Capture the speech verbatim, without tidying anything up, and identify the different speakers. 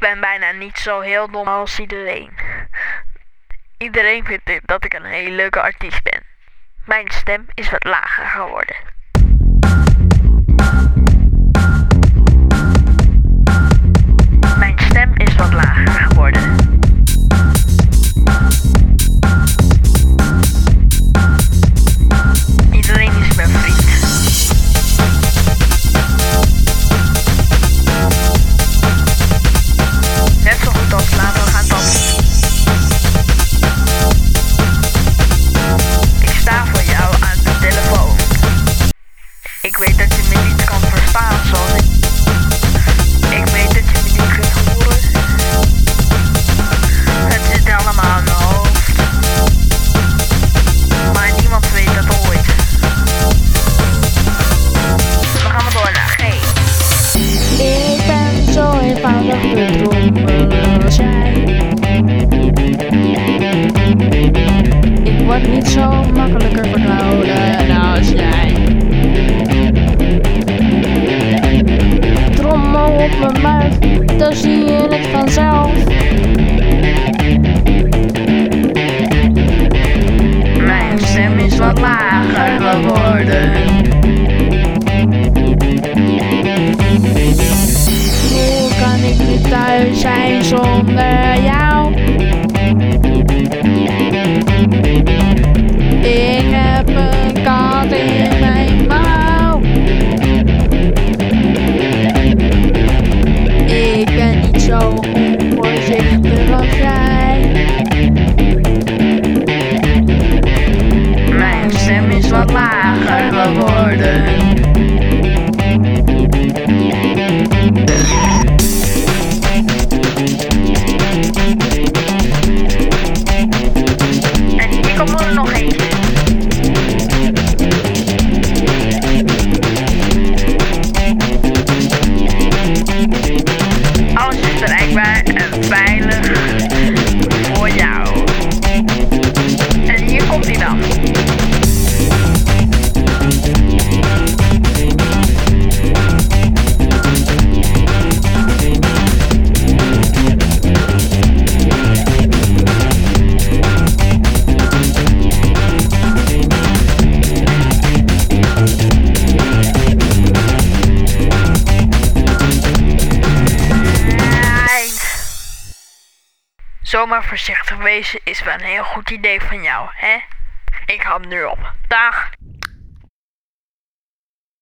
Speaker 1: ben bijna niet zo heel dom als iedereen. Iedereen vindt dat ik een hele leuke artiest ben. Mijn stem is wat lager geworden. Mijn stem is wat lager geworden. Iedereen is mijn vriend. Net zo goed als laten we gaan dansen. Ik sta voor jou aan de telefoon. Ik weet dat je me niet kan verstaan zoals ik. Ik weet dat je me niet kunt horen. Het zit allemaal in mijn hoofd. Maar niemand weet dat ooit. Dan gaan we door naar G.
Speaker 2: Ik ben zo eenvoudig bedrogen zijn. Ik word niet zo makkelijker verkouden als jij. Trommel op mijn buik, dan zie je het vanzelf.
Speaker 1: Mijn stem is wat lager geworden.
Speaker 2: Hoe kan ik nu thuis zijn zonder jou? Ik heb een kat in mijn mouw. Ik ben niet zo onvoorzichtig als jij.
Speaker 1: Mijn stem is wat lager geworden. En hier komt er nog eentje. Alles is bereikbaar en veilig voor jou. En hier komt hij dan. Zomaar voorzichtig wezen is wel een heel goed idee van jou, hè? Ik hou hem nu op. Dag!